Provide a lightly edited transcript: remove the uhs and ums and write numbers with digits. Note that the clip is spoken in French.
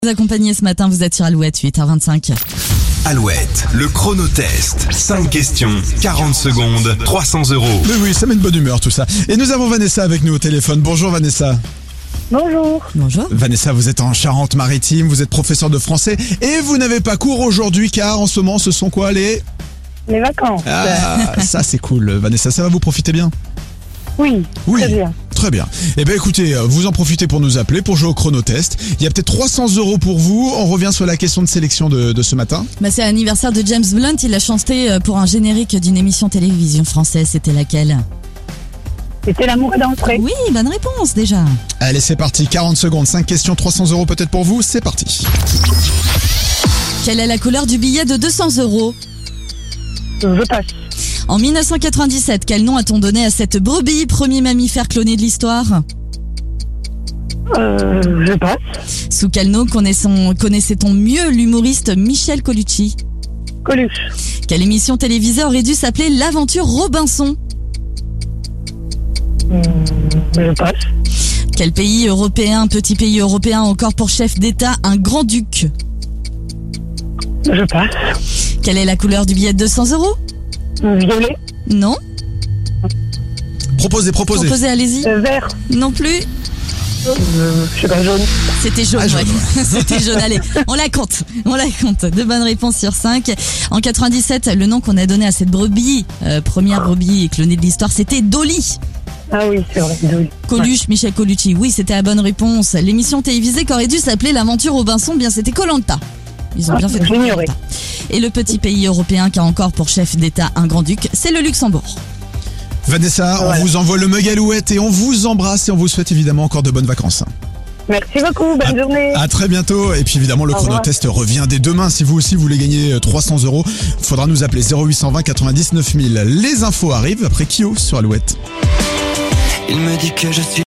Vous accompagnez ce matin, vous êtes sur Alouette, 8h25. Alouette, le chronotest. 5 questions, 40 secondes, 300 €. Mais oui, ça met une bonne humeur tout ça. Et nous avons Vanessa avec nous au téléphone. Bonjour Vanessa. Bonjour. Bonjour. Vanessa, vous êtes en Charente-Maritime, vous êtes professeur de français et vous n'avez pas cours aujourd'hui car en ce moment ce sont quoi les... Les vacances. Ah, ça c'est cool Vanessa, ça va, vous profiter bien? Oui, Oui. très bien. Très bien. Eh bien écoutez, vous en profitez pour nous appeler, pour jouer au chronotest. Il y a peut-être 300 € pour vous. On revient sur la question de sélection de ce matin. C'est l'anniversaire de James Blunt, il a chanté pour un générique d'une émission télévision française, c'était laquelle? C'était l'amour est dans le pré. Oui, bonne réponse déjà. Allez, c'est parti, 40 secondes, 5 questions, 300 € peut-être pour vous, c'est parti. Quelle est la couleur du billet de 200 €? Je passe. En 1997, quel nom a-t-on donné à cette brebis, premier mammifère cloné de l'histoire? Je passe. Sous quel nom connaissait-on mieux l'humoriste Michel Colucci? Coluche. Quelle émission télévisée aurait dû s'appeler l'Aventure Robinson? Je passe. Quel pays européen, petit pays européen encore pour chef d'État, un grand-duc? Je passe. Quelle est la couleur du billet de 200 €? Violet. Non. Proposez. Proposez, allez-y. Vert. Non plus. Je sais pas, jaune. C'était jaune, jaune, ouais. C'était jaune, allez, on la compte. 2 bonnes réponses sur 5. En 97, le nom qu'on a donné à cette brebis, première brebis clonée de l'histoire, c'était Dolly. Ah oui, c'est vrai. Jaune. Coluche, Michel Colucci, oui, c'était la bonne réponse. L'émission télévisée qui aurait dû s'appeler l'Aventure Robinson, bien c'était Koh-Lanta. Ils ont bien fait de j'ignorais. Koh-Lanta. Et le petit pays européen qui a encore pour chef d'État un grand-duc, c'est le Luxembourg. Vanessa, Voilà. on vous envoie le mug Alouette et on vous embrasse et on vous souhaite évidemment encore de bonnes vacances. Merci beaucoup. Bonne journée. À très bientôt. Et puis évidemment, le Au revoir. chronotest revient dès demain. Si vous aussi voulez gagner 300 €, faudra nous appeler 0820 99 000. Les infos arrivent après Kyo sur Alouette. Il me dit que je suis